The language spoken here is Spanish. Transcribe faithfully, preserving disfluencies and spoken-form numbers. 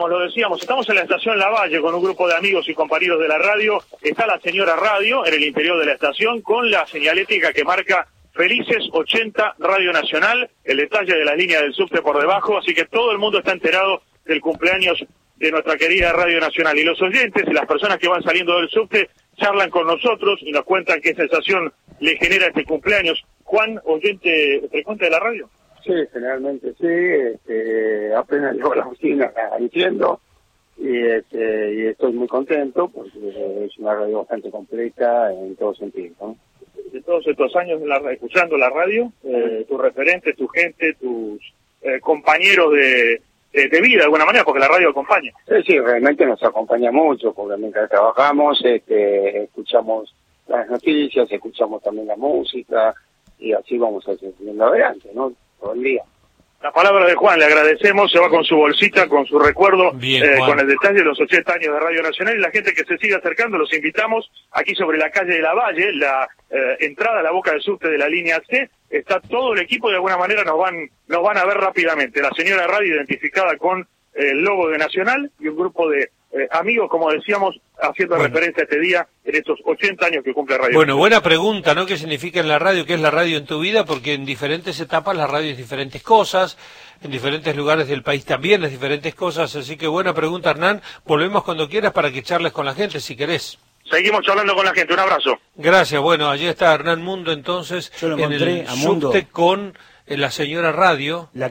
decíamos, lo decíamos, estamos en la estación Lavalle con un grupo de amigos y compañeros de la radio. Está la señora Radio en el interior de la estación con la señalética que marca Felices ochenta Radio Nacional, el detalle de las líneas del subte por debajo, así que todo el mundo está enterado del cumpleaños de nuestra querida Radio Nacional. Y los oyentes y las personas que van saliendo del subte charlan con nosotros y nos cuentan qué sensación le genera este cumpleaños. Juan, oyente frecuente de la radio. Sí, generalmente sí, este, apenas llego a la oficina entiendo y, este, y estoy muy contento porque es una radio bastante completa en todo sentido, ¿no? De todos estos años en la, escuchando la radio, eh, tus referentes, tu gente, tus eh, compañeros de, de, de vida de alguna manera, porque la radio acompaña. Sí, sí, realmente nos acompaña mucho porque mientras trabajamos este, escuchamos las noticias, escuchamos también la música y así vamos a seguir adelante, ¿no? Todo el día. La palabra de Juan, le agradecemos, se va con su bolsita, con su recuerdo, Bien, eh, Juan. con el detalle de los ochenta años de Radio Nacional, y la gente que se sigue acercando, los invitamos aquí sobre la calle de Lavalle, la eh, entrada a la boca del subte de la línea C, está todo el equipo y de alguna manera nos van nos van a ver rápidamente. La señora Radio identificada con eh, el logo de Nacional y un grupo de eh, amigos, como decíamos, haciendo bueno. referencia a este día en estos ochenta años que cumple Radio Bueno, Nacional. buena pregunta, ¿no? ¿Qué significa en la radio? ¿Qué es la radio en tu vida? Porque en diferentes etapas la radio es diferentes cosas, en diferentes lugares del país también es diferentes cosas, así que buena pregunta, Hernán. Volvemos cuando quieras para que charles con la gente, si querés. Seguimos charlando con la gente, un abrazo. Gracias, bueno, allí está Hernán Mundo entonces Yo lo en encontré el a Mundo. subte con eh, la señora Radio. La